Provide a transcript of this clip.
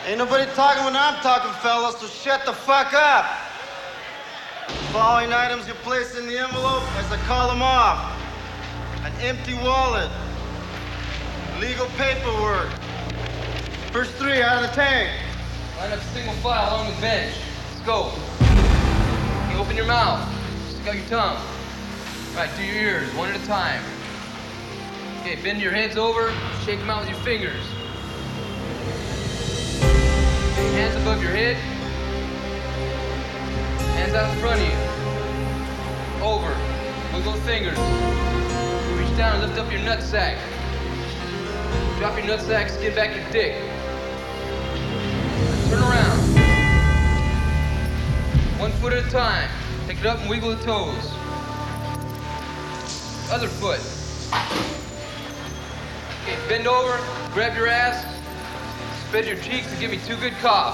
Ain't nobody talking when I'm talking, fellas, so shut the fuck up. Following items you place in the envelope as I call them off. An empty wallet. Legal paperwork. First three out of the tank. Line up single file along the bench. Let's go. You open your mouth. Stick out your tongue. All right, do your ears, one at a time. Okay, bend your heads over. Shake them out with your fingers. Hands above your head. Hands out in front of you. Over. Wiggle the fingers. Reach down and lift up your nutsack. Drop your nutsack, skin back your dick. Turn around. 1 foot at a time. Pick it up and wiggle the toes. Other foot. Okay, bend over, grab your ass, spread your cheeks and give me 2 good coughs.